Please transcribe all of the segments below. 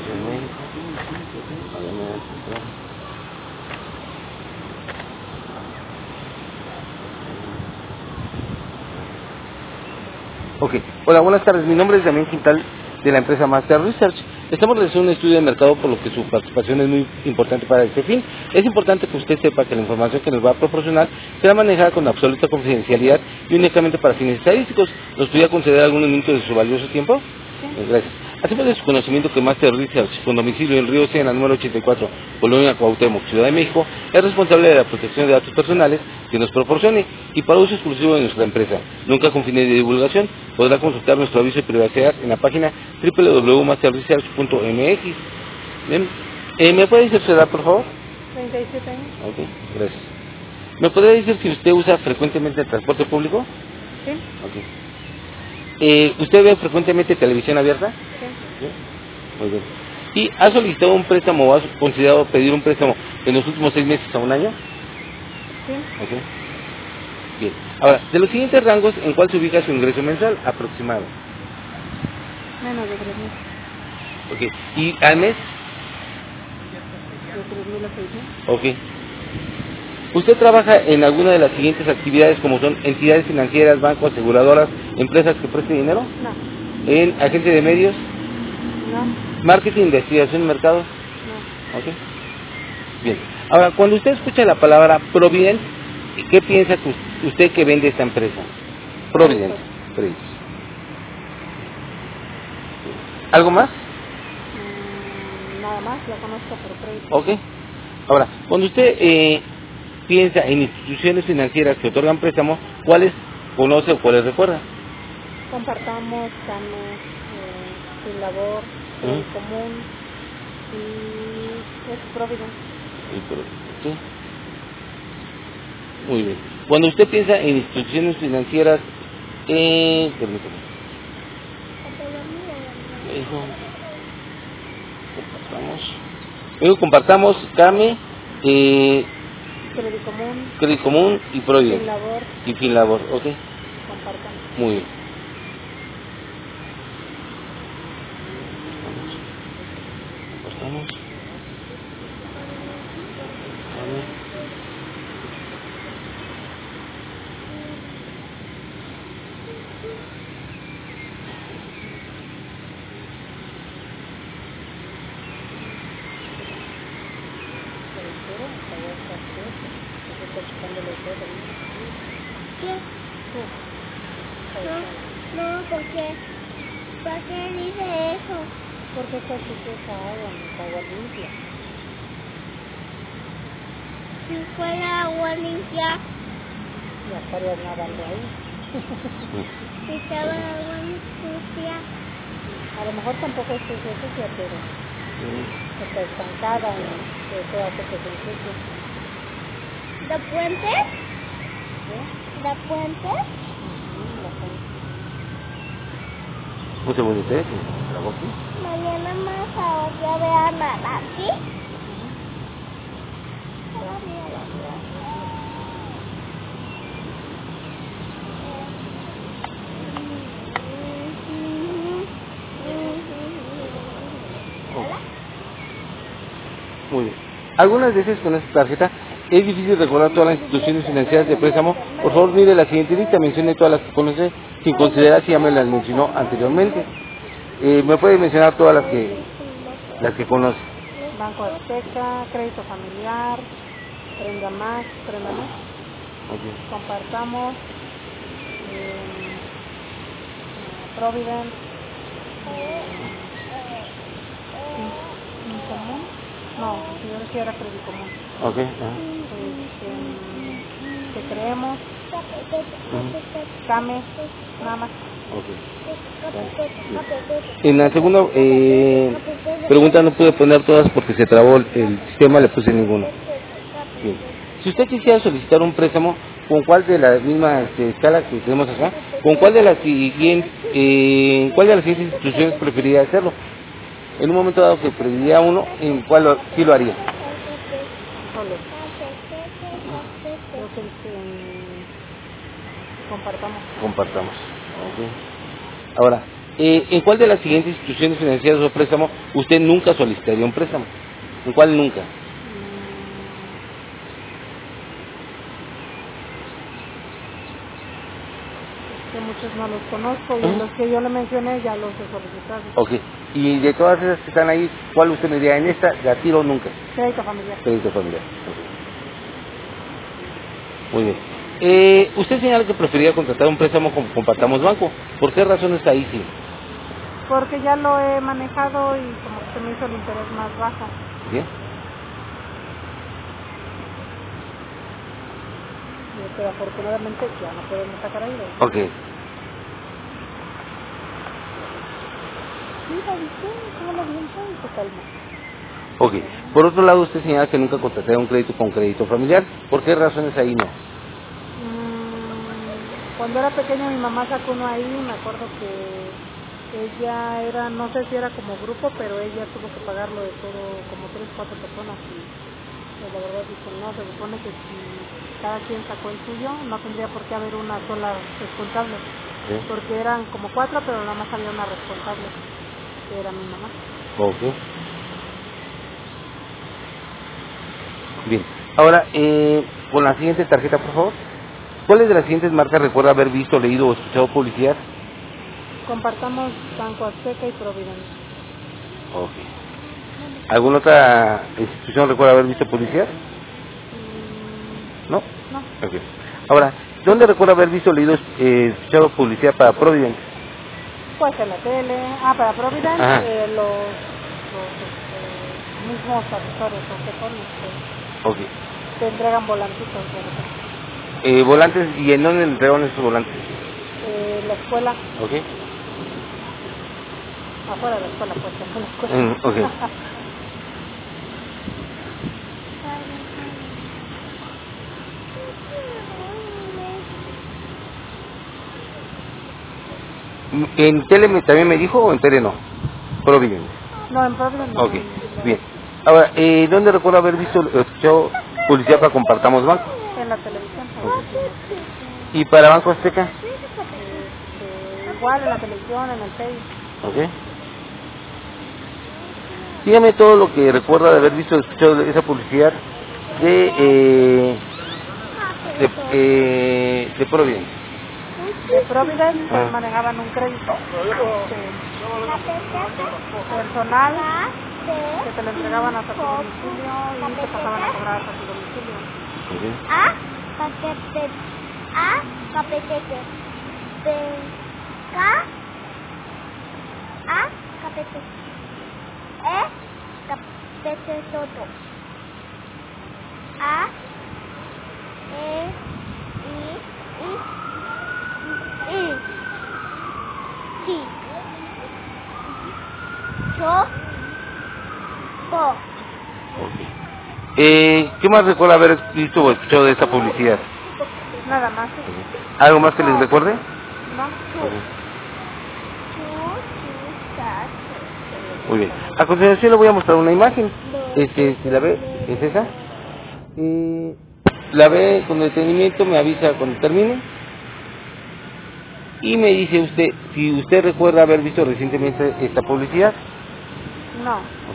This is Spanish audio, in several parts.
Ok, hola, buenas tardes. Mi nombre es Damián Quintal de la empresa Master Research. Estamos realizando un estudio de mercado, por lo que su participación es muy importante para este fin. Es importante que usted sepa que la información que nos va a proporcionar será manejada con absoluta confidencialidad y únicamente para fines estadísticos. ¿Nos podría conceder algunos minutos de su valioso tiempo? Gracias. Hacemos de su conocimiento que Master Research, con domicilio en Río Sena, número 84, Colonia Cuauhtémoc, Ciudad de México, es responsable de la protección de datos personales que nos proporcione y para uso exclusivo de nuestra empresa. Nunca con fines de divulgación. Podrá consultar nuestro aviso de privacidad en la página www.masterresearch.mx. Bien. ¿Me puede decir su edad, por favor? 37 años. Ok, gracias. ¿Me podría decir si usted usa frecuentemente el transporte público? Sí. Ok. ¿Usted ve frecuentemente televisión abierta? Sí. ¿Sí? Muy bien. ¿Y ha solicitado un préstamo o ha considerado pedir un préstamo en los últimos 6 meses a un año? Sí. Ok. Bien. Ahora, de los siguientes rangos, ¿en cuál se ubica su ingreso mensual aproximado? Menos de 3.000. Ok. ¿Y al mes? De 3.000 a 6.000. Ok. ¿Usted trabaja en alguna de las siguientes actividades como son entidades financieras, bancos, aseguradoras, empresas que presten dinero? No. ¿En agencia de medios? No. ¿Marketing, investigación, mercados? No. Ok. Bien. Ahora, cuando usted escucha la palabra Provident, ¿qué piensa que usted que vende esta empresa? Provident. Provident. ¿Algo más? Nada más, lo conozco por crédito. Ok. Ahora, cuando usted piensa en instituciones financieras que otorgan préstamos, ¿cuáles conoce o cuáles recuerda? Compartamos, CAME, Sin Labor, Crédito Común y es Providence. Sí. Muy bien. Cuando usted piensa en instituciones financieras, permítame. Eso, compartamos CAME, Crédito Común, Crédito Común y Provident. Sin Labor, Y Finlabor, ok. compartamos. Muy bien. Compartamos. CAME. ¿Qué? No, ¿por qué? ¿Por qué dice eso? Porque esta chica es agua, no es agua limpia. Si fuera agua limpia, ya estarías nadando ahí. Si estaba agua sucia. A lo mejor tampoco es sucia, pero está estancada y eso hace que se ensucie. ¿La puente? ¿Sí? ¿La puente? La puente. Un segundito, ¿eh? ¿La hago aquí? Mañana más ahora voy a nadar aquí. Oh, muy bien. Algunas veces con esta tarjeta es difícil recordar todas las instituciones financieras de préstamo. Por favor, mire la siguiente lista, mencione todas las que conoce, sin considerar si ya me las mencionó anteriormente. ¿Me puede mencionar todas las que conoce? Banco Azteca, Crédito Familiar, Prenda Más. Okay. Compartamos, Providence, ¿en común? No, yo decía era Crédito Común. Okay. Que creemos, CAME, nada más. Okay. En la segunda pregunta no pude poner todas porque se trabó el sistema, le puse ninguno. Bien. Si usted quisiera solicitar un préstamo, ¿con cuál de la misma escala que tenemos acá? ¿Con cuál de las siguientes, instituciones preferiría hacerlo? En un momento dado que preferiría uno, ¿en cuál sí lo haría? Solo. Creo que compartamos. Compartamos. Okay. Ahora, ¿En cuál de las siguientes instituciones financieras o préstamo usted nunca solicitaría un préstamo? ¿En cuál nunca? Que muchos no los conozco y los que yo le mencioné ya los he solicitado. Ok. Y de todas esas que están ahí, ¿cuál usted me diría en esta? ¿La tiro nunca? Crédito familiar. Crédito familiar. Okay. Muy bien. Usted señala que prefería contratar un préstamo con Compartamos Banco. ¿Por qué razón está ahí, sí? Porque ya lo he manejado y como que se me hizo el interés más bajo. Bien. Pero afortunadamente ya no podemos sacar ahí. Ok. Mira, ¿viste? ¿Cómo lo viento y se calma? Ok. Por otro lado, usted señala que nunca contrataría un crédito con crédito familiar. ¿Por qué razones ahí no? Cuando era pequeña mi mamá sacó uno ahí, me acuerdo que ella era, no sé si era como grupo, pero ella tuvo que pagarlo de todo, como 3 o 4 personas y pues, la verdad dice, no, se supone que si cada quien sacó el suyo, no tendría por qué haber una sola responsable, ¿Sí? porque eran como 4, pero nada más había una responsable, que era mi mamá. Ok. Bien. Ahora, con la siguiente tarjeta, por favor. ¿Cuáles de las siguientes marcas recuerda haber visto, leído o escuchado publicidad? Compartamos Banco Azteca y Providence. Ok. ¿Alguna otra institución recuerda haber visto publicidad? ¿No? No. Ok. Ahora, ¿dónde recuerda haber visto, leído, escuchado publicidad para Providence? Pues en la tele. Para Providence, los mismos asesores o que son Ok. te entregan volantitos de repente. Volantes, ¿y en dónde entregaron esos volantes? La escuela, Ok. afuera de la escuela, pues en la escuela. Ok. ¿En tele también me dijo o en tele no? Providence. No, en Providence no. Ok, bien. Ahora, ¿dónde recuerdo haber visto, escuchado publicidad para Compartamos Banco? En la televisión. ¿Y para Banco Azteca? Igual en la televisión, en el Facebook. Ok. Dígame todo lo que recuerda de haber visto, escuchado esa publicidad de Providence. De Providence pues manejaban un crédito personal que te lo entregaban hasta tu domicilio y te pasaban a cobrar hasta tu domicilio. Okay. ¿Qué más recuerda haber visto o escuchado de esta publicidad? Nada más. ¿Algo más que les recuerde? No. Muy bien. A continuación le voy a mostrar una imagen. Si la ve, es esa. La ve con detenimiento, me avisa cuando termine. Y me dice usted si usted recuerda haber visto recientemente esta publicidad. No.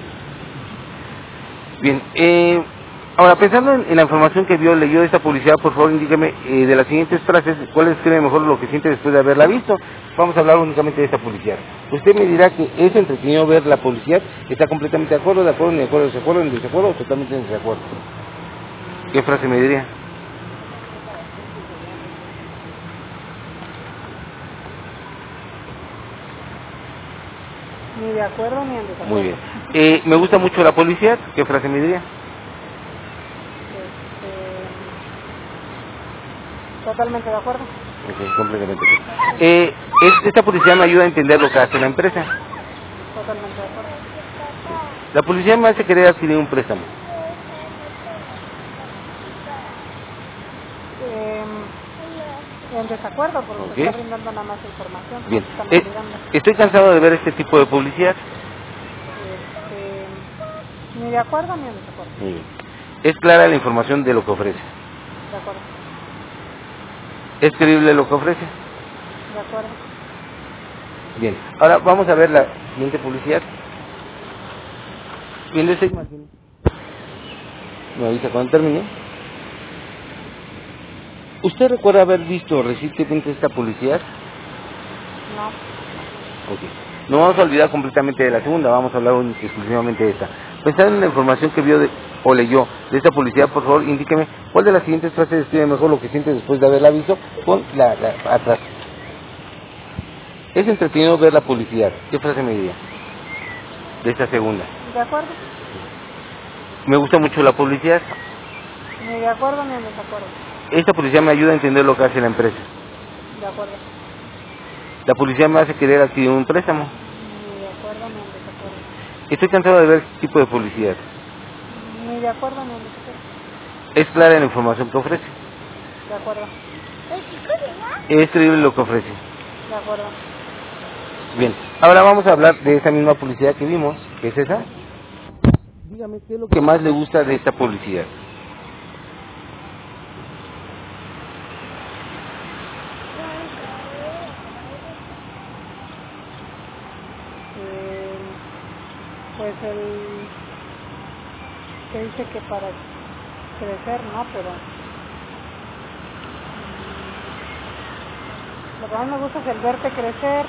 Bien, ahora pensando en la información que leyó de esta publicidad, por favor indíqueme de las siguientes frases, ¿cuál cree mejor lo que siente después de haberla visto? Vamos a hablar únicamente de esta publicidad. Usted me dirá que es entretenido ver la publicidad, está completamente de acuerdo, ni de acuerdo, en desacuerdo o totalmente en desacuerdo. ¿Qué frase me diría? Ni de acuerdo ni en desacuerdo. Muy bien. Me gusta mucho la publicidad, ¿qué frase me diría? Totalmente de acuerdo. Ok, completamente. Esta publicidad me ayuda a entender lo que hace la empresa. Totalmente de acuerdo. La publicidad me hace querer adquirir un préstamo. En desacuerdo, porque Okay. te está brindando nada más información. Bien. Están Estoy cansado de ver este tipo de publicidad. Ni de acuerdo ni en desacuerdo. Muy bien. Es clara la información de lo que ofrece. De acuerdo. Es creíble lo que ofrece. De acuerdo. Bien, ahora vamos a ver la siguiente publicidad. Bien, de 6 Martín. Me avisa cuando termine. ¿Usted recuerda haber visto recientemente esta publicidad? No. Ok. No vamos a olvidar completamente de la segunda, vamos a hablar exclusivamente de esta. Pensando en la información que vio o leyó de esta publicidad, por favor, indíqueme cuál de las siguientes frases describe mejor lo que siente después de haberla visto con la atrás. Es entretenido ver la publicidad. ¿Qué frase me diría? De esta segunda. ¿De acuerdo? Me gusta mucho la publicidad. Ni de acuerdo ni en desacuerdo. Esta publicidad me ayuda a entender lo que hace la empresa. De acuerdo. La publicidad me hace querer adquirir un préstamo. Ni de acuerdo ni en desacuerdo. Estoy cansado de ver este tipo de publicidad. Ni de acuerdo ni en desacuerdo. Es clara en la información que ofrece. De acuerdo. Es creíble lo que ofrece. De acuerdo. Bien, ahora vamos a hablar de esa misma publicidad que vimos, que es esa. Dígame, ¿qué es lo que más le gusta de esta publicidad? Pues que dice que para crecer, ¿no? Pero lo que más me gusta es el verte crecer,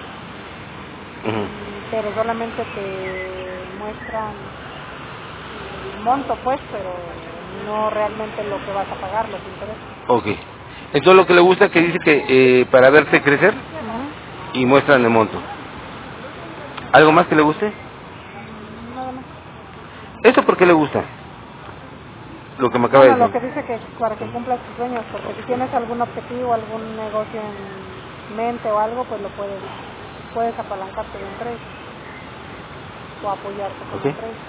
pero solamente te muestran el monto, pues, pero no realmente lo que vas a pagar, los intereses. Ok. Entonces lo que le gusta es que dice que para verte crecer y muestran el monto. ¿Algo más que le guste? Nada más. ¿Eso por qué le gusta? Lo que me acaba de decir. Lo que dice que para que cumplas tus sueños, porque si tienes algún objetivo, algún negocio en mente o algo, pues lo puedes apalancarte de un crédito o apoyarte con un crédito.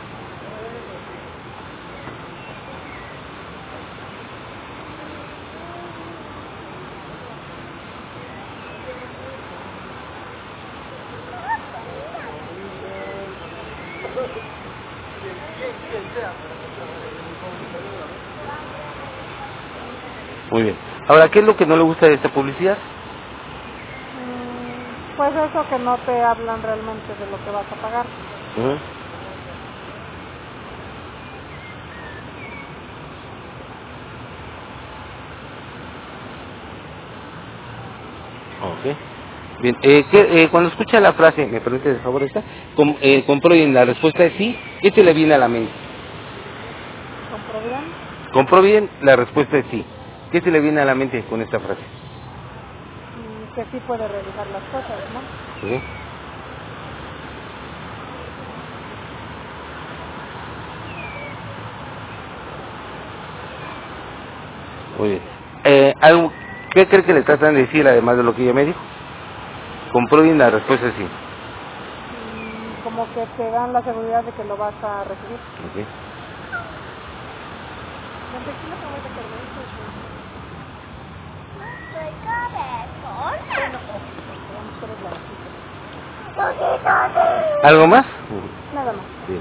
Muy bien. Ahora, ¿qué es lo que no le gusta de esta publicidad? Pues eso, que no te hablan realmente de lo que vas a pagar. Ok. Bien, cuando escucha la frase, me permite de favor esta, compró bien, la respuesta es sí, ¿qué se le viene a la mente? ¿Compró bien? Compró bien, la respuesta es sí. ¿Qué se le viene a la mente con esta frase? Que sí puede realizar las cosas, ¿no? Sí. Muy bien. ¿Qué cree que le tratan de decir además de lo que ella me dijo? Compró bien, la respuesta es sí. Como que te dan la seguridad de que lo vas a recibir. Ok. ¿Algo más? Nada más. Bien.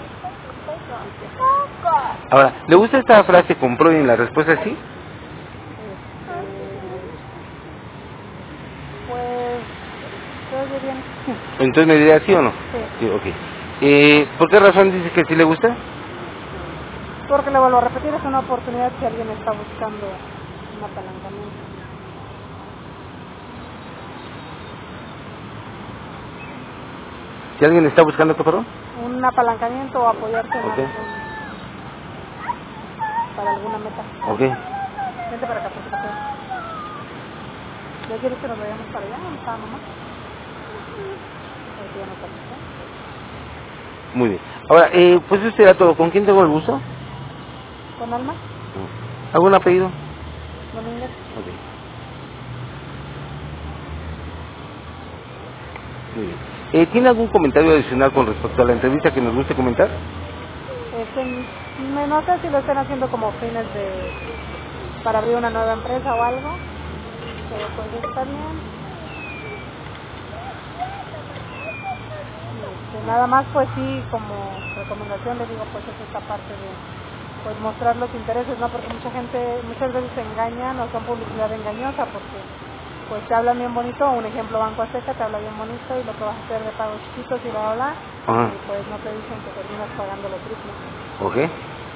Ahora, ¿le gusta esta frase compró bien, la respuesta es sí? Pues, se oye bien. Entonces me diría sí o no. Sí. Ok. ¿Por qué razón dice que sí le gusta? Porque le vuelvo a repetir, es una oportunidad si alguien está buscando un apalancamiento. ¿Si alguien está buscando qué, perdón? Un apalancamiento o apoyarse en para alguna meta. Ok. Vente para acá, por favor. ¿Ya quieres que nos vayamos para allá? ¿Dónde está mamá? Aquí ya no está. Muy bien. Ahora, pues eso será todo. ¿Con quién tengo el gusto? ¿Con Alma? ¿Algún apellido? Domínguez. Ok. Muy bien. ¿Tiene algún comentario adicional con respecto a la entrevista que nos guste comentar? No sé si lo están haciendo como fines para abrir una nueva empresa o algo, pero pues está bien. Nada más pues sí, como recomendación les digo, pues es esta parte de pues mostrar los intereses, ¿no? Porque muchas veces se engañan o son publicidad engañosa, porque pues te hablan bien bonito, un ejemplo Banco Azteca te habla bien bonito y lo que vas a hacer de pagos chiquitos y bla bla bla, y pues no te dicen que terminas pagando lo triple. Ok.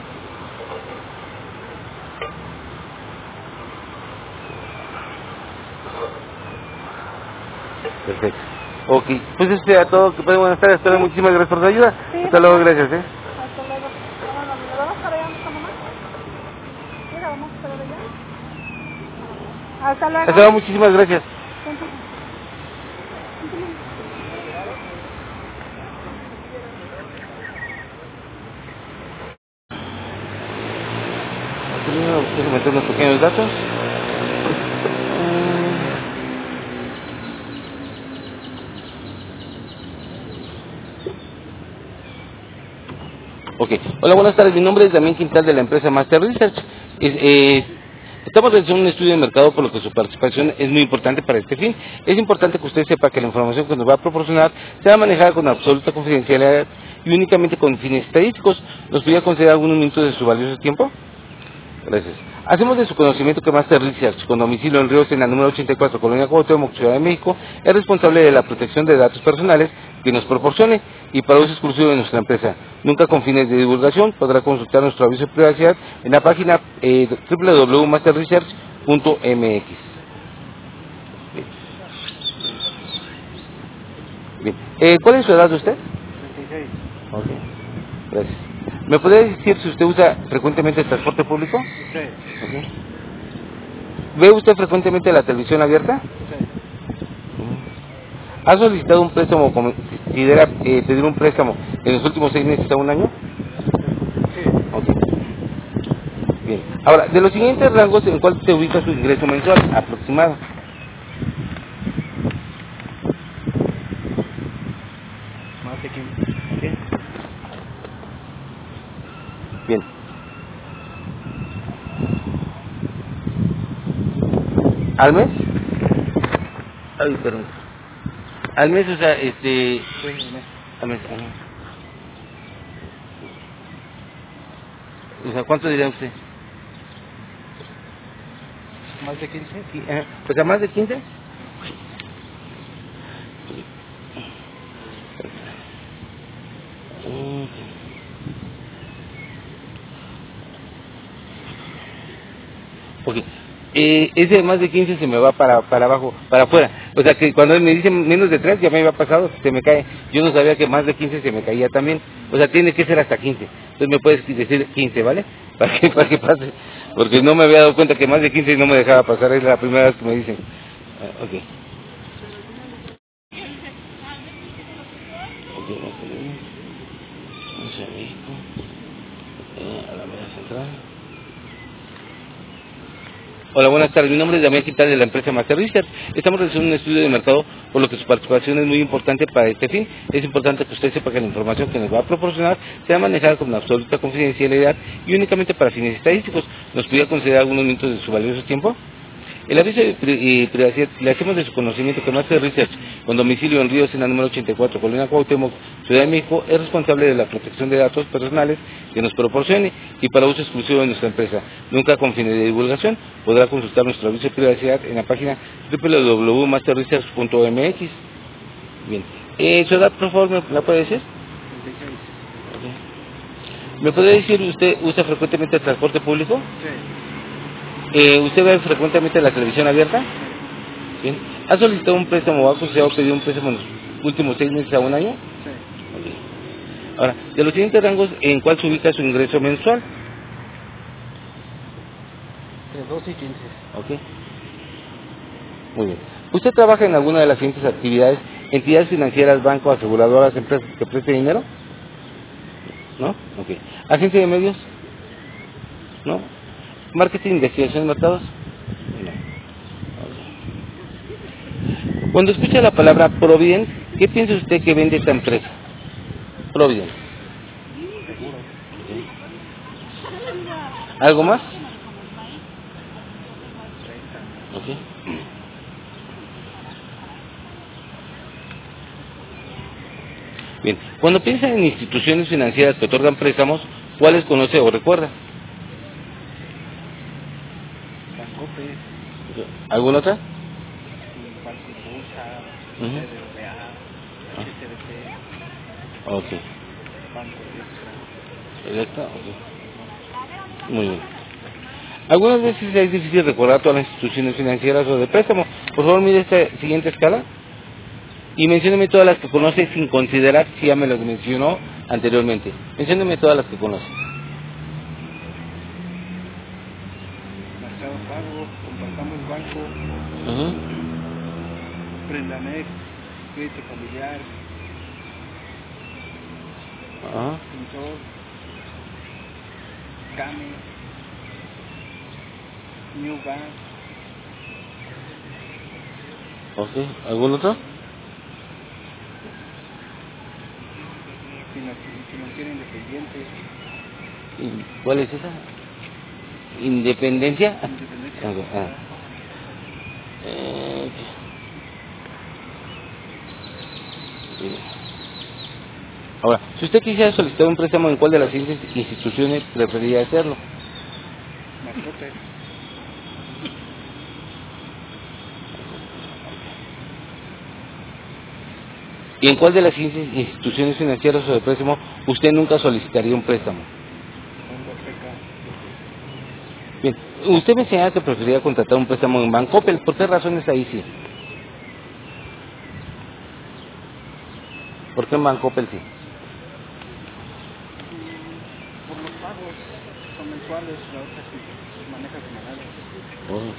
Perfecto. Ok, pues eso sería todo. Que pasen buenas tardes. Hasta luego. Muchísimas gracias por su ayuda. Sí, Hasta luego, gracias. hasta luego. Bueno, ¿le vamos a ver a nuestra mamá? Mira, vamos a ver allá. Hasta luego. Hasta luego, muchísimas gracias. Déjenme meter unos pequeños datos. Ok. Hola, buenas tardes. Mi nombre es Damián Quintal de la empresa Master Research. Estamos realizando un estudio de mercado, por lo que su participación es muy importante para este fin. Es importante que usted sepa que la información que nos va a proporcionar será manejada con absoluta confidencialidad y únicamente con fines estadísticos. ¿Nos podría conceder algunos minutos de su valioso tiempo? Gracias. Hacemos de su conocimiento que Master Research, con domicilio en Ríos, en la número 84, Colonia Cuauhtémoc, Ciudad de México, es responsable de la protección de datos personales que nos proporcione y para uso exclusivo de nuestra empresa. Nunca con fines de divulgación. Podrá consultar nuestro aviso de privacidad en la página www.masterresearch.mx. Bien. ¿Cuál es su edad de usted? 36. Ok. Gracias. ¿Me podría decir si usted usa frecuentemente el transporte público? Sí. Ok. ¿Ve usted frecuentemente la televisión abierta? Sí. ¿Ha solicitado un préstamo, considera pedir un préstamo en los últimos 6 meses a un año? Sí. Ok. Bien. Ahora, de los siguientes rangos, ¿en cuál se ubica su ingreso mensual aproximado? Más de 15. Ok. Bien. ¿Al mes? Ay, perdón. Al mes, o sea, Sí, un mes. al mes, ajá. O sea, ¿cuánto diría usted? Más de 15. Sí, ajá. O sea, ¿más de 15? Ok. Ese de más de 15 se me va para abajo, para afuera. O sea que cuando me dicen menos de 3 ya me había pasado, se me cae. Yo no sabía que más de 15 se me caía también. O sea, tiene que ser hasta 15. Entonces me puedes decir 15, ¿vale? Para que pase. Porque no me había dado cuenta que más de 15 no me dejaba pasar. Es la primera vez que me dicen. Ok. Ok, vamos a México. A la media central. Hola, buenas tardes. Mi nombre es Damián Quintal de la empresa Master Research. Estamos realizando un estudio de mercado, por lo que su participación es muy importante para este fin. Es importante que usted sepa que la información que nos va a proporcionar será manejada con absoluta confidencialidad y únicamente para fines estadísticos. ¿Nos pudiera conceder algunos minutos de su valioso tiempo? El aviso de privacidad le hacemos de su conocimiento que Master Research, con domicilio en Ríos, en la número 84, Colonia Cuauhtémoc, Ciudad de México, es responsable de la protección de datos personales que nos proporcione y para uso exclusivo de nuestra empresa. Nunca con fines de divulgación. Podrá consultar nuestro aviso de privacidad en la página www.masterresearch.mx. Bien. ¿Su edad, por favor, me la puede decir? 36. Okay. ¿Me podría decir, usted usa frecuentemente el transporte público? Sí. ¿Usted ve frecuentemente la televisión abierta? Sí. Bien. ¿Ha solicitado un préstamo o ha considerado pedir un préstamo en los últimos 6 meses a un año? Sí. Ok. Ahora, de los siguientes rangos, ¿en cuál se ubica su ingreso mensual? Entre 12 y 15. Ok. Muy bien. ¿Usted trabaja en alguna de las siguientes actividades? ¿Entidades financieras, bancos, aseguradoras, empresas que presten dinero? ¿No? Ok. ¿Agencia de medios? ¿No? ¿Marketing, investigación de mercados? No. Ok. Cuando escucha la palabra Provident, ¿qué piensa usted que vende esta empresa? Provident. Seguro. ¿Algo más? 30. Ok. Bien. Cuando piensa en instituciones financieras que otorgan préstamos, ¿cuáles conoce o recuerda? Bancope. ¿Alguna otra? BBVA, HSBC, Ok. Banco Electra, ok. Muy bien. Algunas veces es difícil recordar todas las instituciones financieras o de préstamo. Por favor, mire esta siguiente escala y mencióneme todas las que conoce sin considerar si ya me las mencionó anteriormente. Mencióneme todas las que conoce. Mercado Pago, Compartamos Banco, Ujú. Prendamex, Crédito Familiar, Ajá. Pintor, Game, New Bank, Ok. ¿Algún otro? Financiera Independiente, ¿Y cuál es esa? ¿Independencia? Independencia. Ok, ah. Eh, bien. Ahora, si usted quisiera solicitar un préstamo, ¿en cuál de las siguientes instituciones preferiría hacerlo? Mascotes, ¿Y en cuál de las siguientes instituciones financieras o de préstamo usted nunca solicitaría un préstamo? Banco Azteca, Bien, usted me enseñaba que preferiría contratar un préstamo en Bancoppel. ¿Por qué razones ahí sí? ¿Por qué en Bancoppel sí? por los pagos son mensuales, la otra sí maneja semanales. Oh.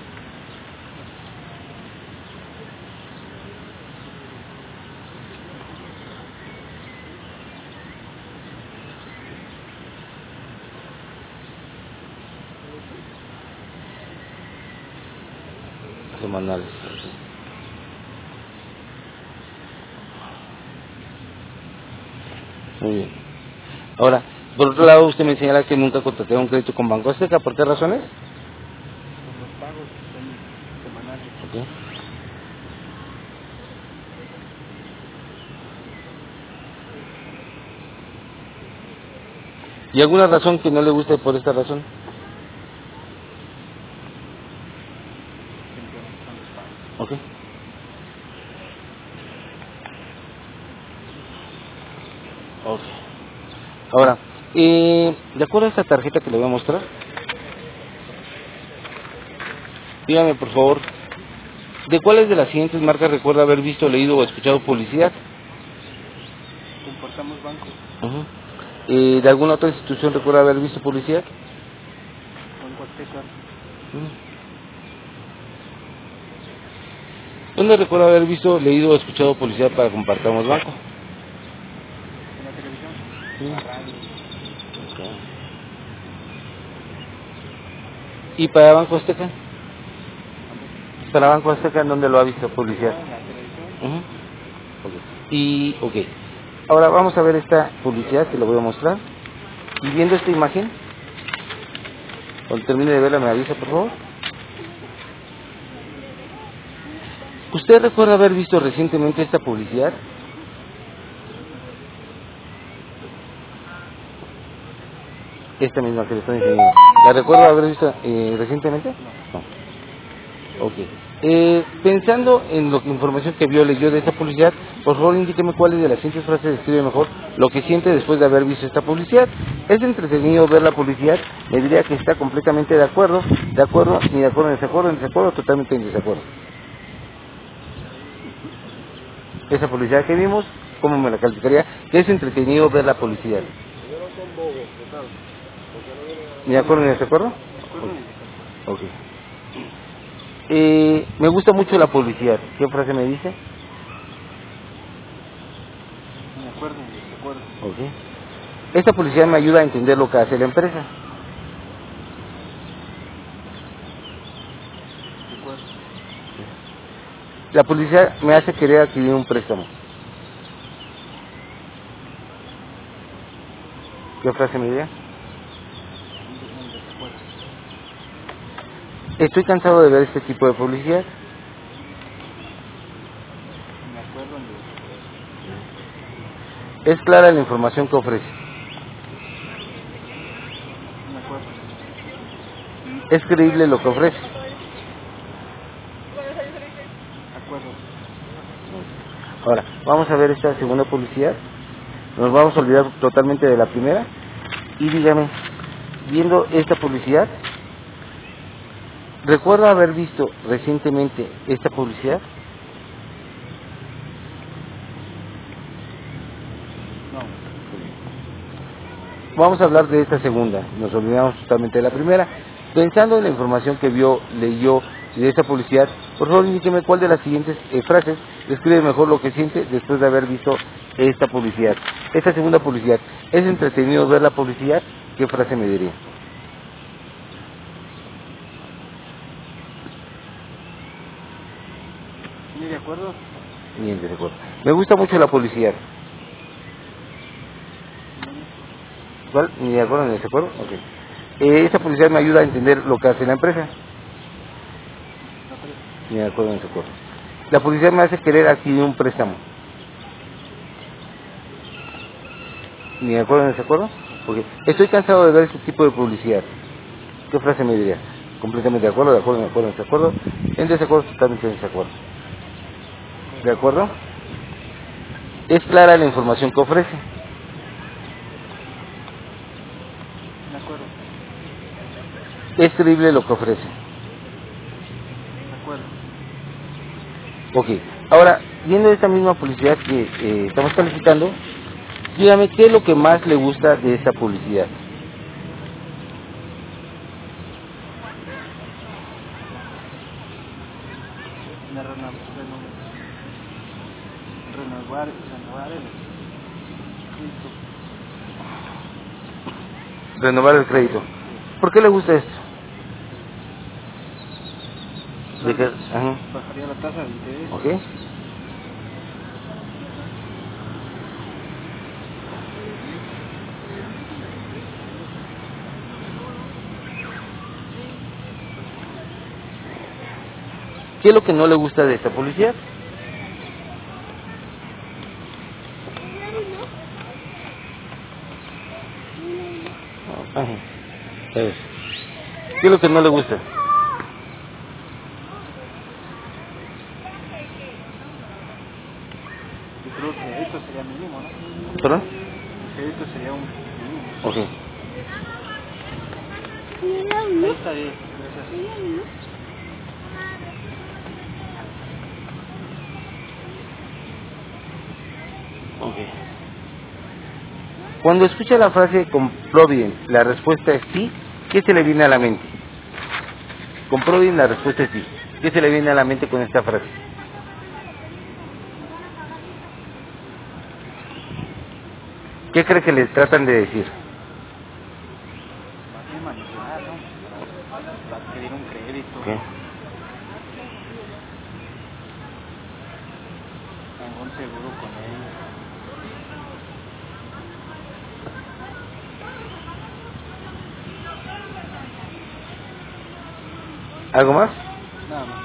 Semanales. Muy bien. Ahora, por otro lado, usted me señala que nunca contraté un crédito con Banco Azteca. ¿Por qué razones? Por los pagos son semanales. Ok. ¿Y alguna razón que no le guste por esta razón? Simplemente son los pagos. Ok. Ok. Ahora, de acuerdo a esta tarjeta que le voy a mostrar, dígame por favor, ¿de cuáles de las siguientes marcas recuerda haber visto, leído o escuchado publicidad? Compartamos Banco, Ujú. ¿De alguna otra institución recuerda haber visto publicidad? Banco Azteca, Ujú. ¿Dónde recuerda haber visto, leído o escuchado publicidad para Compartamos Banco? en la televisión, Ujú. la radio, Ok. ¿Y para Banco Azteca? ¿Para Banco Azteca en dónde lo ha visto publicidad? igual en la televisión, Ujú. Ok. Y, ok. Ahora vamos a ver esta publicidad que le voy a mostrar. Y viendo esta imagen, cuando termine de verla me avisa, por favor. ¿Usted recuerda haber visto recientemente esta publicidad? Esta misma que le estoy enseñando. ¿La recuerda haber visto recientemente? no, No. Ok. Pensando en lo que información que vio, leyó de esta publicidad, por favor indíqueme cuáles de las siguientes frases describe mejor lo que siente después de haber visto esta publicidad. ¿Es entretenido ver la publicidad? Le diría que está completamente de acuerdo, ni de acuerdo, en desacuerdo, totalmente en desacuerdo. Esa publicidad que vimos, ¿cómo me la calificaría? Que es entretenido ver la publicidad. ¿Ni de acuerdo ni de desacuerdo? de acuerdo ni desacuerdo, Ok. Me gusta mucho la publicidad. ¿Qué frase me dice? de acuerdo ni desacuerdo, Ok. Esta publicidad me ayuda a entender lo que hace la empresa. de acuerdo, La publicidad me hace querer adquirir un préstamo. ¿Qué frase me diría? en desacuerdo, Estoy cansado de ver este tipo de publicidad. de acuerdo ni desacuerdo, Es clara la información que ofrece. de acuerdo, Es creíble lo que ofrece. de acuerdo. Ahora, vamos a ver esta segunda publicidad. Nos vamos a olvidar totalmente de la primera. Y dígame, viendo esta publicidad, ¿recuerda haber visto recientemente esta publicidad? No. Vamos a hablar de esta segunda. Nos olvidamos totalmente de la primera. Pensando en la información que vio, leyó de esta publicidad, por favor indíqueme cuál de las siguientes frases describe mejor lo que siente después de haber visto esta publicidad. Esta segunda publicidad, ¿es entretenido ver la publicidad? ¿Qué frase me diría? ¿Ni de acuerdo? Bien, de acuerdo. Me gusta mucho la publicidad. ¿Cuál? ¿Ni de acuerdo ni de acuerdo? Ok. Esta publicidad me ayuda a entender lo que hace la empresa. Ni de acuerdo ni de acuerdo. La publicidad me hace querer adquirir un préstamo. ¿Ni de acuerdo ni de acuerdo? Porque estoy cansado de ver este tipo de publicidad. ¿Qué frase me diría? Completamente de acuerdo, de acuerdo, de acuerdo, de desacuerdo. En desacuerdo, totalmente en desacuerdo. ¿De acuerdo? Es clara la información que ofrece. De acuerdo. Es creíble lo que ofrece. De acuerdo. Ok. Ahora, viendo esta misma publicidad que estamos calificando, dígame qué es lo que más le gusta de esta publicidad. De renovar el crédito. Renovar el crédito. ¿Por qué le gusta esto? De que, ajá. Bajaría la tasa de interés. Ok. ¿Qué es lo que no le gusta de esta publicidad? Ajá. ¿Qué es lo que no le gusta? Yo creo que el crédito sería mínimo, ¿no? ¿Perdón? El crédito sería un mínimo. Ok. Ahí está bien, gracias. Ok. Cuando escucha la frase con Providence, la respuesta es sí, ¿qué se le viene a la mente? Con Providence la respuesta es sí. ¿Qué se le viene a la mente con esta frase? ¿Qué cree que le tratan de decir? Más bien manipular, ¿no? Para adquirir un crédito. ¿Qué? Algún seguro con ellos. ¿Algo más? Nada más.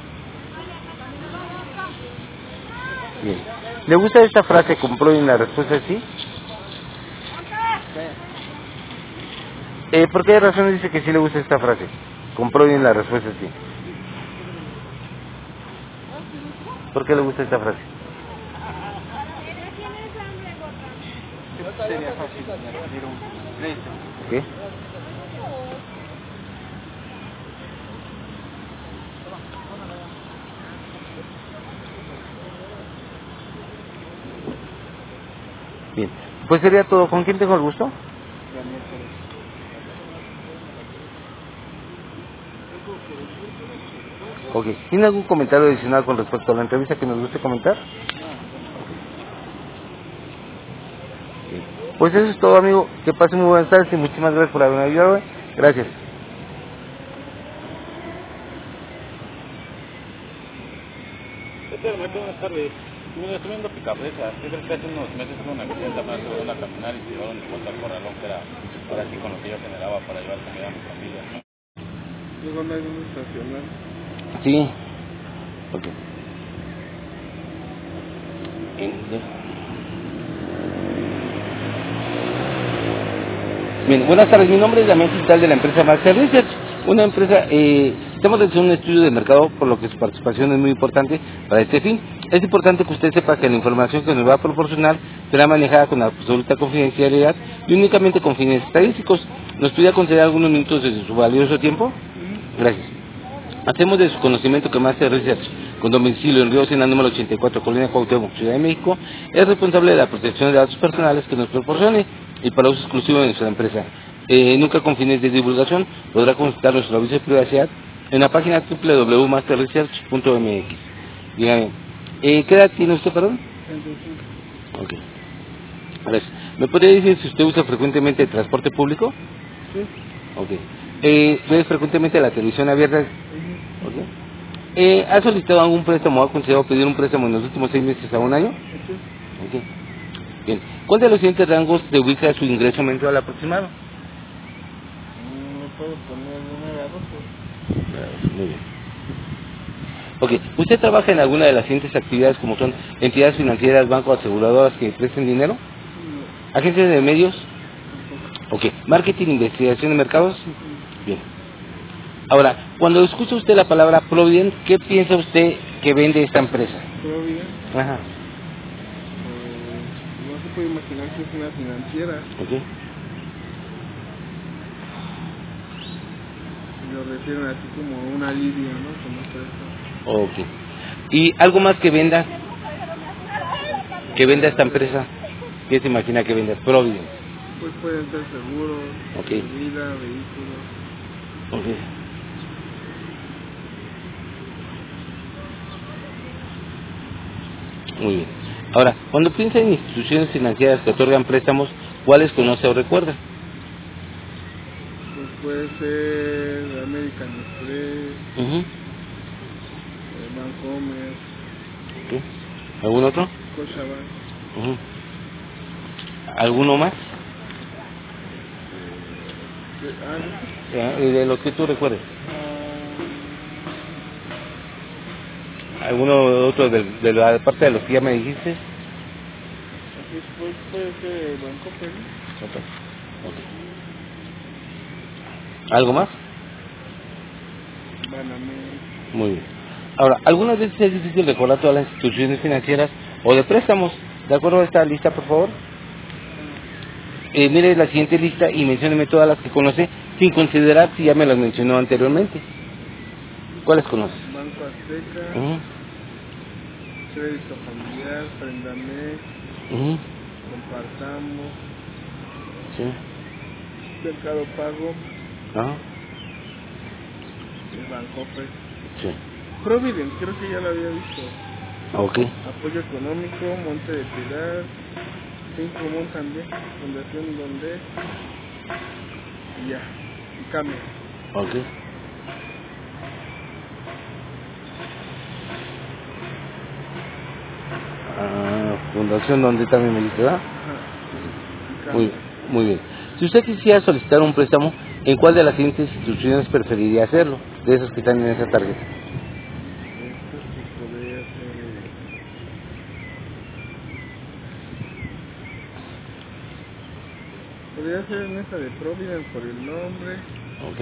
Bien. ¿Le gusta esta frase con Providence la respuesta es sí? ¿Por qué razón dice que sí le gusta esta frase? Con Providence la respuesta es sí. ¿Por qué le gusta esta frase? Sería fácil adquirir un crédito. ¿Qué? Bien. Pues sería todo. ¿Con quién tengo el gusto? Daniel Pérez. Ok. ¿Tiene algún comentario adicional con respecto a la entrevista que nos guste comentar? Bien. Pues eso es todo, amigo. Que pase muy buenas tardes y muchísimas gracias por haberme ayudado. Gracias. Buenas tardes. Mira, estoy viendo Picafresas. ¿Qué crees que hace unos meses tuve una accidente más de una caminar y tiraron de contra el corralón que era ahora sí con lo que yo generaba para llevar comida a mi familia? Luego no hay un estacional. Sí. Ok. Bien, buenas tardes. Mi nombre es Damián Quintal de la empresa Master Research. Una empresa, estamos realizando un estudio de mercado, por lo que su participación es muy importante para este fin. Es importante que usted sepa que la información que nos va a proporcionar será manejada con absoluta confidencialidad y únicamente con fines estadísticos. ¿Nos pudiera conceder algunos minutos de su valioso tiempo? Gracias. Hacemos de su conocimiento que Master Research, con domicilio en Río Sena número 84, Colonia Cuauhtémoc, Ciudad de México, es responsable de la protección de datos personales que nos proporcione y para uso exclusivo de nuestra empresa. Nunca con fines de divulgación. Podrá consultar nuestro aviso de privacidad en la página www.masterresearch.mx. Dígame, ¿qué edad tiene usted, perdón? 35. Ok. Gracias. ¿Me podría decir si usted usa frecuentemente el transporte público? Sí. Ok. ¿Ve frecuentemente la televisión abierta? Ok. ¿Ha solicitado algún préstamo o ha considerado pedir un préstamo en los últimos 6 meses a un año? Sí. Ok. Bien. ¿Cuál de los siguientes rangos se ubica su ingreso mensual aproximado? Me puedo poner 9 a 12. Muy bien. Ok. ¿Usted trabaja en alguna de las siguientes actividades como son entidades financieras, bancos, aseguradoras que presten dinero? No. ¿Agencias de medios? Tampoco. Ok. ¿Marketing, investigación de mercados? Bien. Ahora, cuando escucha usted la palabra Provident, ¿qué piensa usted que vende esta empresa? Provident, Ajá. no se puede imaginar que es una financiera. Ok. Lo refieren así como una lidia, ¿no? Como empresa. Ok. ¿Y algo más que venda? Que venda esta empresa. ¿Qué se imagina que venda? Provident. Pues pueden ser seguros, Ok. de vida, vehículos. Ok. Muy bien. Ahora, cuando piensa en instituciones financieras que otorgan préstamos, ¿cuáles conoce o recuerda? Pues puede ser American Express, Ujú. Bancomer, Ok. ¿Algún otro? Scotiabank. Ujú. ¿Alguno más? De los que tú recuerdes. ¿Alguno otro de la parte de los que ya me dijiste? Así pues puede ser Bancomer, Ok. Ok. ¿Algo más? Banamex. Muy bien. Ahora, algunas veces es difícil recordar todas las instituciones financieras o de préstamos. ¿De acuerdo a esta lista, por favor? Mire la siguiente lista y mencióneme todas las que conoce, sin considerar si ya me las mencionó anteriormente. ¿Cuáles conoce? Banco Azteca, Ujú, Crédito Familiar, Prendamex, ujú, Compartamos, sí, Mercado Pago, ajá, Bancomer. sí, Provident, creo que ya lo había visto. ok, Apoyo Económico, Monte de Piedad, Común también, Fundación Donde, y ya, y Cambio. ok. Fundación donde también me dice, ¿verdad? Ajá, y Muy, Cambio. muy bien. Si usted quisiera solicitar un préstamo, ¿en cuál de las siguientes instituciones preferiría hacerlo? De esas que están en esa tarjeta. Esto sí podría ser, en esa de Provident por el nombre, Ok.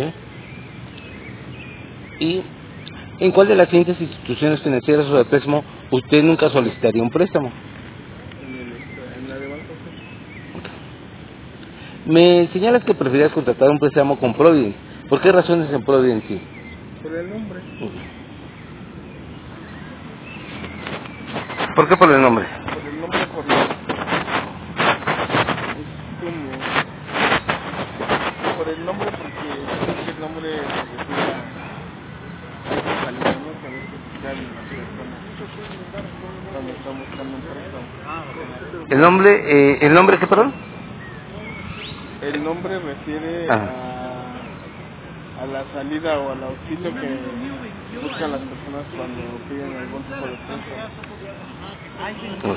¿Y en cuál de las siguientes instituciones financieras o de préstamo usted nunca solicitaría un préstamo? en la de Banco Azteca. Me señalas que prefieres contratar un préstamo con Provident. ¿Por qué razones en Provident sí? Por el nombre, ¿Por qué por el nombre? por la, es como, por el nombre porque creo que el nombre se refiere a esa calidad, ¿no? Saber que fiscal y las personas cuando están buscando un préstamo. ¿El nombre qué, perdón? El nombre refiere Ah, a la salida o al auxilio que buscan las personas cuando piden algún tipo de préstamo. ok.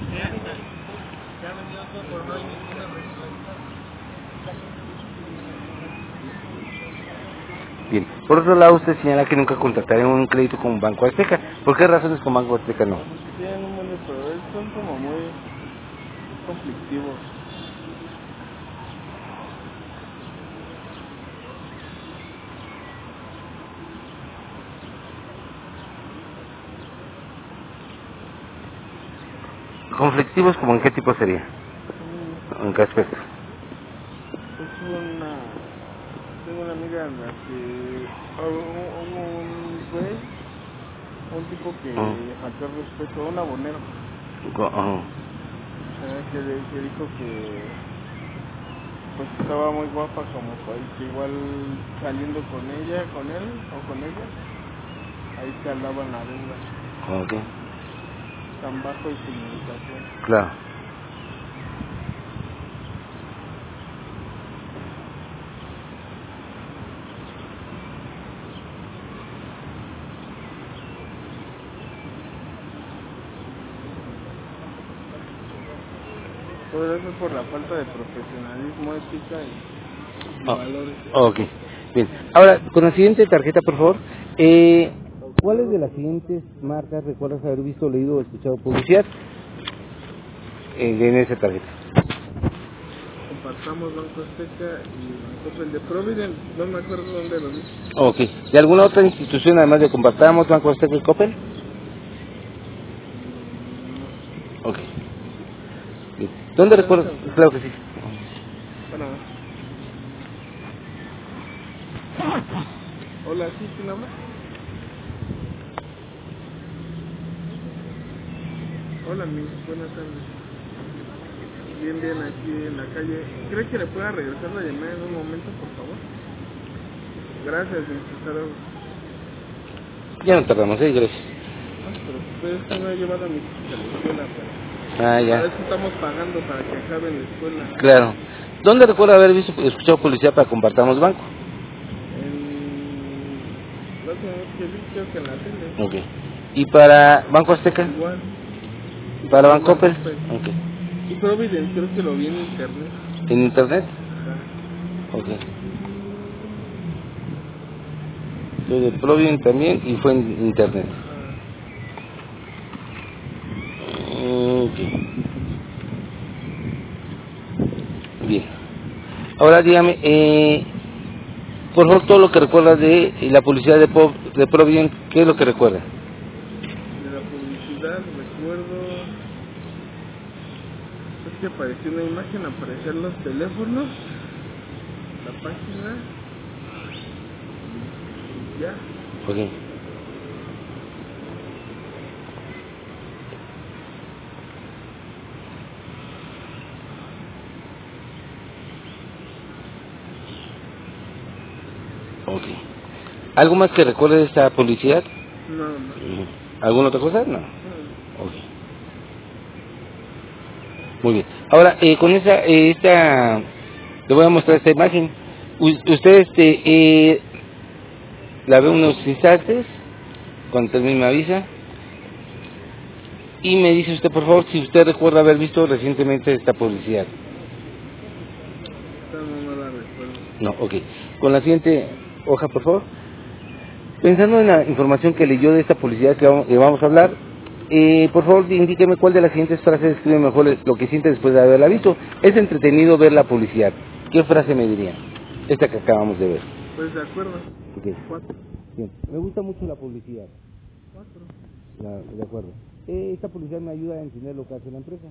Bien. Por otro lado, usted señala que nunca contrataría un crédito con Banco Azteca. ¿Por qué razones con Banco Azteca no? Tienen un buen de proveedores, son como muy conflictivos. ¿Conflictivos como en qué tipo sería? ¿En qué aspecto? Es tengo una amiga en la que hubo un tipo que faltó el respeto, un abonero, que dijo que pues estaba muy guapa como que igual saliendo con ella, con él o con ella, ahí se alaban la deuda. Okay. Tan bajo y sin limitación. Claro. Todo eso por la falta de profesionalismo, ética y valores. Ok, bien. Ahora, con la siguiente tarjeta, por favor. ¿Cuáles de las siguientes marcas recuerdas haber visto, leído o escuchado publicidad en esa tarjeta? Compartamos Banco Azteca y Banco el de Provident, no me acuerdo dónde lo vi. Ok. ¿De alguna otra institución además de Compartamos, Banco Azteca y Coppel? Ok. Bien. ¿Dónde recuerdas? Claro que sí. Bueno. Hola, ¿sí? ¿Quién habla? Hola, buenas tardes. Bien, aquí en la calle. ¿Cree que le pueda regresar la llamada en un momento, por favor? Gracias, hasta luego. Ya no tardamos, gracias. Pero usted no ha llevado a mis hijos a la escuela, pero Ya. a veces estamos pagando para que acaben la escuela. Claro. ¿Dónde recuerda haber visto, escuchado publicidad para Compartamos Banco? La última vez que vi, creo que en la tele. Ok. ¿Y para Banco Azteca? Igual. ¿Para Banco Coppel? Ok. Y Provident creo que lo vi en internet. ¿En internet? Ok. Yo de Provident también y fue en internet. Ok. Bien. Ahora dígame, por favor, todo lo que recuerda de la publicidad de Provident, ¿qué es lo que recuerda? De la publicidad recuerdo... Es que apareció una imagen, aparecían los teléfonos, la página, y ya. Ok. Ok. ¿Algo más que recuerde de esta publicidad? No. ¿Alguna otra cosa? No. Ok. Muy bien. Ahora, con esta, le voy a mostrar esta imagen. Usted, la ve unos instantes, cuando termine me avisa. Y me dice usted, por favor, si usted recuerda haber visto recientemente esta publicidad. No la recuerdo. No, ok. Con la siguiente hoja, por favor. Pensando en la información que leyó de esta publicidad que vamos a hablar, por favor, indíqueme cuál de las siguientes frases describe mejor lo que siente después de haberla visto. Es entretenido ver la publicidad. ¿Qué frase me diría? Esta que acabamos de ver. Pues de acuerdo. Okay. 4. Bien. Me gusta mucho la publicidad. 4. De acuerdo. Esta publicidad me ayuda a entender lo que hace la empresa.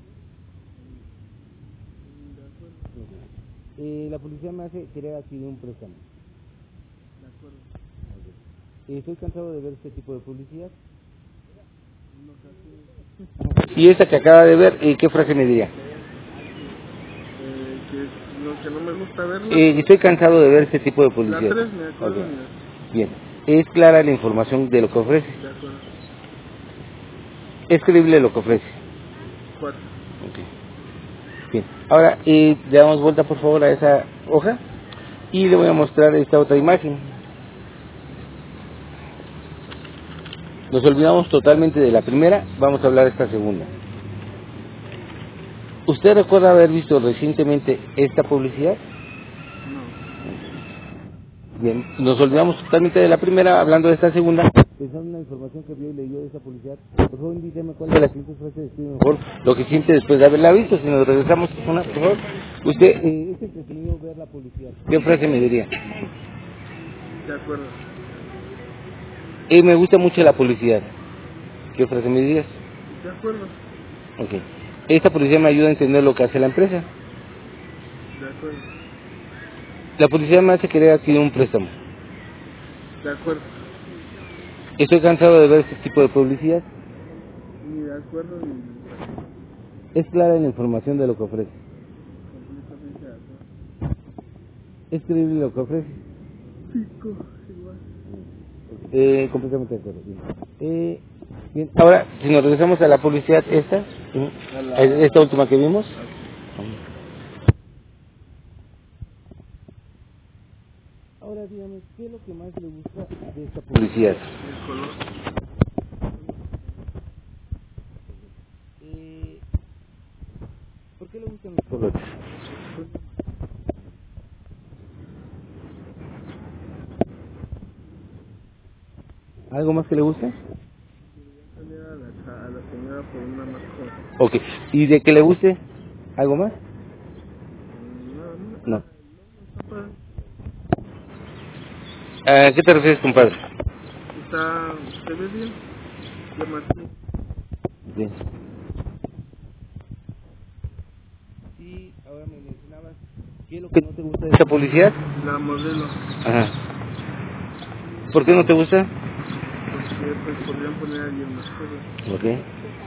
De acuerdo. La publicidad me hace querer adquirir un préstamo. De acuerdo. Estoy cansado de ver este tipo de publicidad. No sé. Y esta que acaba de ver, ¿qué frase me diría? Que no me gusta verla. Estoy cansado de ver este tipo de publicidad. La 3 me acuerdo. Okay. Bien. ¿Es clara la información de lo que ofrece? De acuerdo. ¿Es creíble lo que ofrece? 4. Okay. Bien. Ahora, le damos vuelta por favor a esa hoja y le voy a mostrar esta otra imagen. Nos olvidamos totalmente de la primera, vamos a hablar de esta segunda. ¿Usted recuerda haber visto recientemente esta publicidad? No. Bien, nos olvidamos totalmente de la primera, hablando de esta segunda. Pensando en la información que vio y leyó de esta publicidad, por favor indíqueme cuál de las siguientes frases describe mejor lo que siente después de haberla visto. Si nos regresamos una, por favor. Usted, es entretenido ver la publicidad. ¿Qué frase me diría? De acuerdo. Me gusta mucho la publicidad. ¿Qué frase me dirías? De acuerdo. Ok. Esta publicidad me ayuda a entender lo que hace la empresa. De acuerdo. La publicidad me hace querer adquirir un préstamo. De acuerdo. Estoy cansado de ver este tipo de publicidad. Ni de acuerdo ni Es clara en la información de lo que ofrece. completamente de acuerdo. Es creíble lo que ofrece. Pico, igual. Completamente de acuerdo. Bien. Ahora, si nos regresamos a la publicidad esta última que vimos. Ahora dígame, ¿qué es lo que más le gusta de esta publicidad? El color. ¿Por qué le gustan los colores? ¿Algo más que le guste? Cambiar a la señora por una más joven. Ok, ¿y de que le guste? ¿Algo más? No. ¿A qué te refieres, compadre? Se ve bien. Llamativo. Bien. Y ahora me mencionabas, ¿qué es lo que no te gusta de esta publicidad? La modelo. Ajá. ¿Por qué no te gusta? Porque pues podrían poner a alguien más joven. Ok.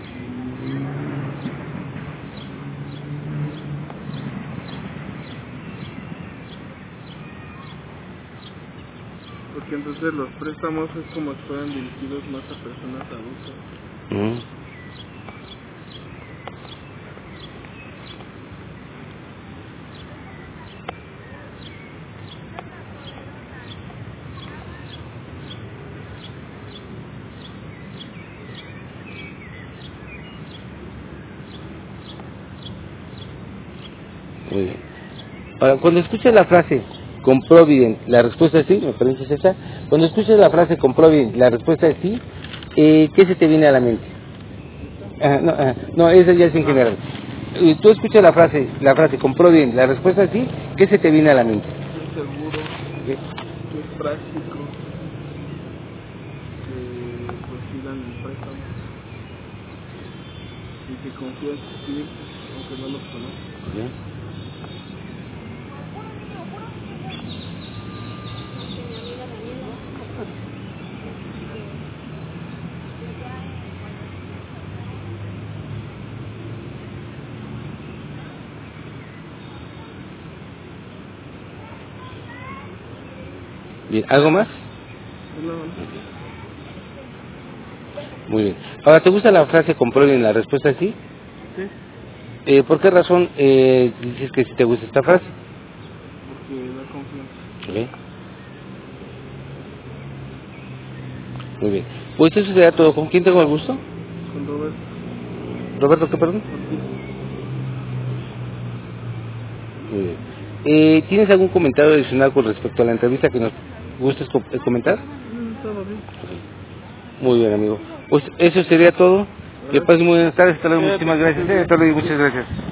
Porque entonces los préstamos es como si fueran dirigidos más a personas adultas. Muy bien. Ahora, cuando escuchas la frase con Provident, la respuesta es sí, ¿me permites esta? Cuando escuchas la frase con Provident, la respuesta es sí, ¿qué se te viene a la mente? No, esa ya es en general. Tú escuchas la frase con Provident, la respuesta es sí, ¿qué se te viene a la mente? Es seguro, ¿Qué? es práctico, que pues sí dan el préstamo y que confía en sus clientes, aunque no los conozcan. Bien. Bien, ¿algo más? No. Muy bien. Ahora, ¿te gusta la frase con Provident, la respuesta es sí? Sí, ¿Por qué razón dices que sí te gusta esta frase? porque da confianza. Okay. Muy bien. Pues eso sería todo. ¿Con quién tengo el gusto? Con Roberto. ¿Roberto qué, perdón? Ortiz. Muy bien. ¿Tienes algún comentario adicional con respecto a la entrevista que nos gustes comentar? Todo bien. Muy bien, amigo. Pues eso sería todo. Que pases muy buenas tardes. Hasta luego. Muchísimas gracias. Hasta luego y muchas gracias.